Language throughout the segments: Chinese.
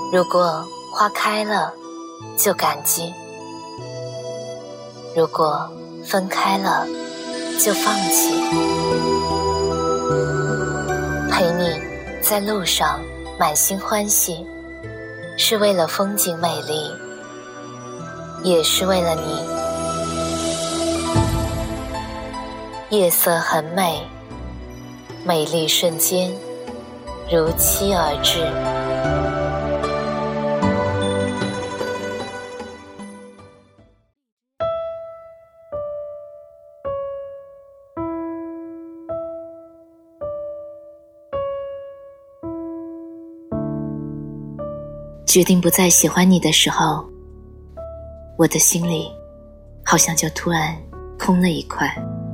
如果花开了，就感激；如果分开了，就放弃。陪你在路上满心欢喜，是为了风景美丽，也是为了你。夜色很美，美丽瞬间如期而至。决定不再喜欢你的时候，我的心里好像就突然空了一块。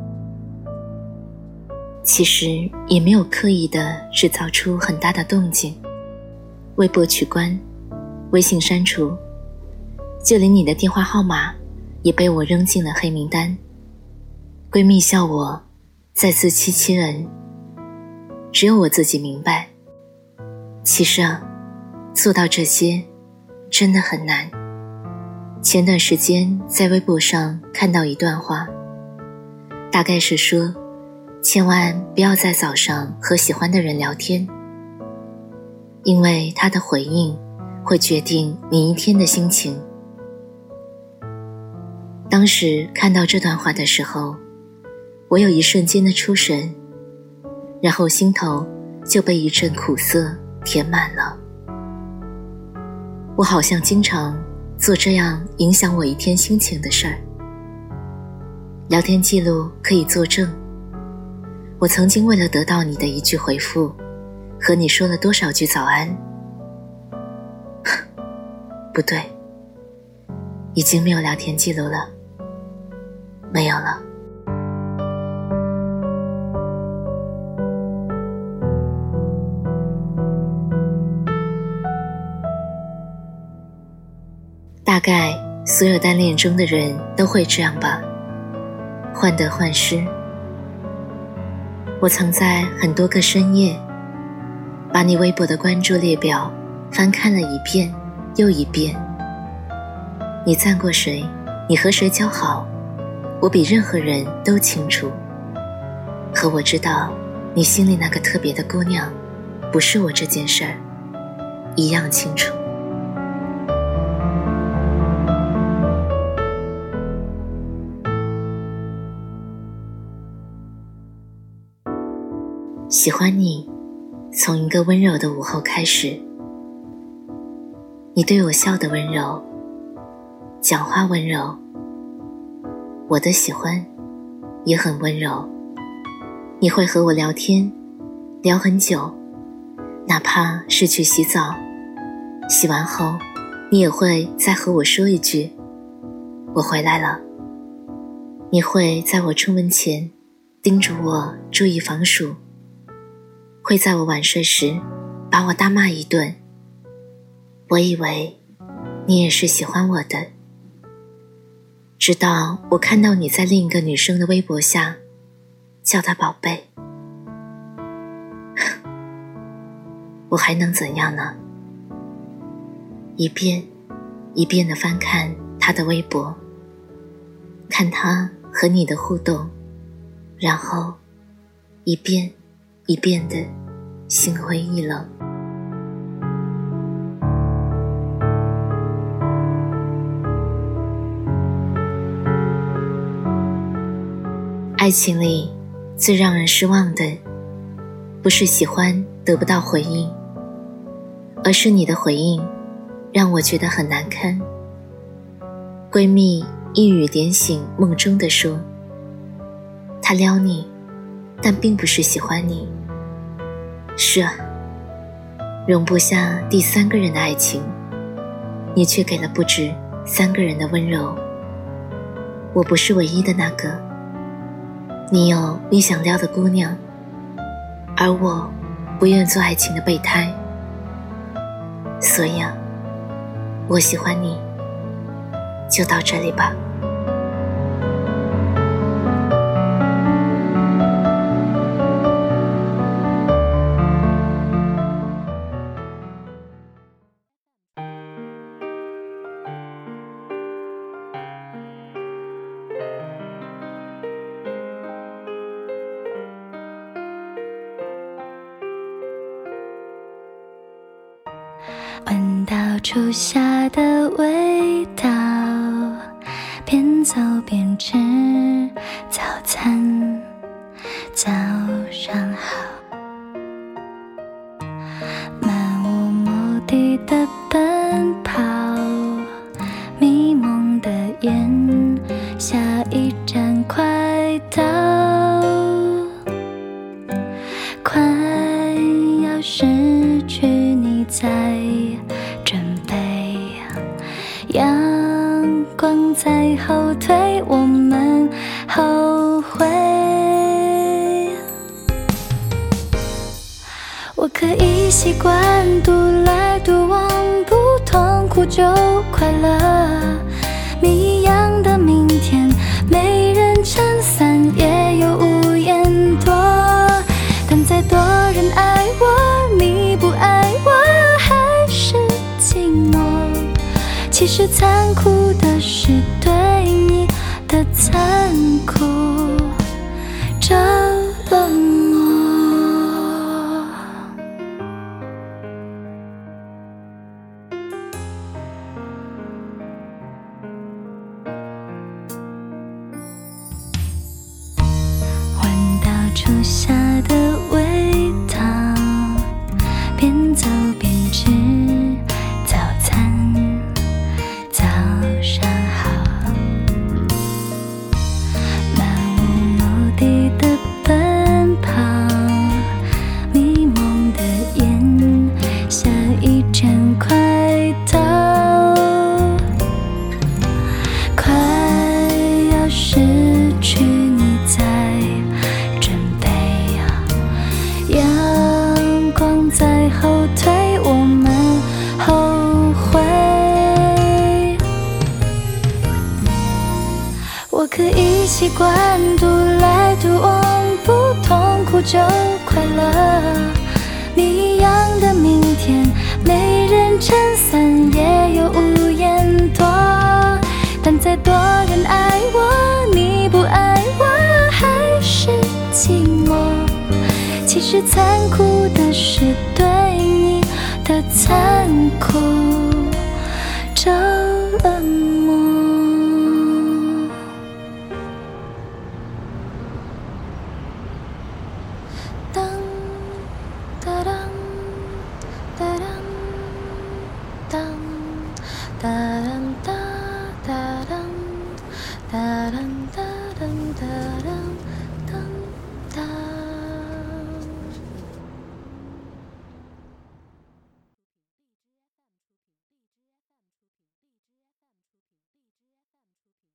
其实也没有刻意地制造出很大的动静，微博取关，微信删除，就连你的电话号码也被我扔进了黑名单。闺蜜笑我再自欺欺人，只有我自己明白，其实做到这些真的很难。前段时间在微博上看到一段话，大概是说，千万不要在早上和喜欢的人聊天，因为他的回应会决定你一天的心情。当时看到这段话的时候，我有一瞬间的出神，然后心头就被一阵苦涩填满了。我好像经常做这样影响我一天心情的事儿。聊天记录可以作证，我曾经为了得到你的一句回复，和你说了多少句早安。不对，已经没有聊天记录了，没有了。大概所有单恋中的人都会这样吧，患得患失。我曾在很多个深夜，把你微博的关注列表翻看了一遍又一遍。你赞过谁，你和谁交好，我比任何人都清楚。可我知道，你心里那个特别的姑娘，不是我这件事儿，一样清楚。喜欢你，从一个温柔的午后开始。你对我笑的温柔，讲话温柔，我的喜欢也很温柔。你会和我聊天，聊很久，哪怕是去洗澡，洗完后你也会再和我说一句我回来了。你会在我出门前叮嘱我注意防暑，会在我晚睡时把我大骂一顿。我以为你也是喜欢我的，直到我看到你在另一个女生的微博下叫她宝贝。我还能怎样呢？一遍一遍地翻看她的微博，看她和你的互动，然后一遍一遍的心灰意冷。爱情里最让人失望的，不是喜欢得不到回应，而是你的回应让我觉得很难堪。闺蜜一语点醒梦中的说，她撩你，但并不是喜欢你。是啊，容不下第三个人的爱情，你却给了不止3个人的温柔。我不是唯一的那个，你有你想撩的姑娘，而我不愿做爱情的备胎。所以我喜欢你，就到这里吧。 闻到初夏的味道，边走边吃早餐，早上好。漫无目的的奔跑，迷蒙的眼，下一站快到，快要失去你在准备，阳光在后退，我们后悔。我可以习惯独来独往，不痛苦就快乐。谜一样的明天，没人撑伞，也有屋檐多。但再多人爱我，你不爱我，还是寂寞。其实残酷的是对你的残酷，这冷漠。闻到初夏的味道，边走边吃早餐，早上好。漫无目的的奔跑，迷蒙的眼，下一站快到，快要失去你在准备，阳光在后退，我们后悔。我可以习惯独来独往，不痛苦就快乐。谜一样的明天，没人撑伞，也有屋檐多。但再多人爱我，你不爱我，还是寂寞。其实残酷的是对你的残酷，这冷漠。当当当当当当。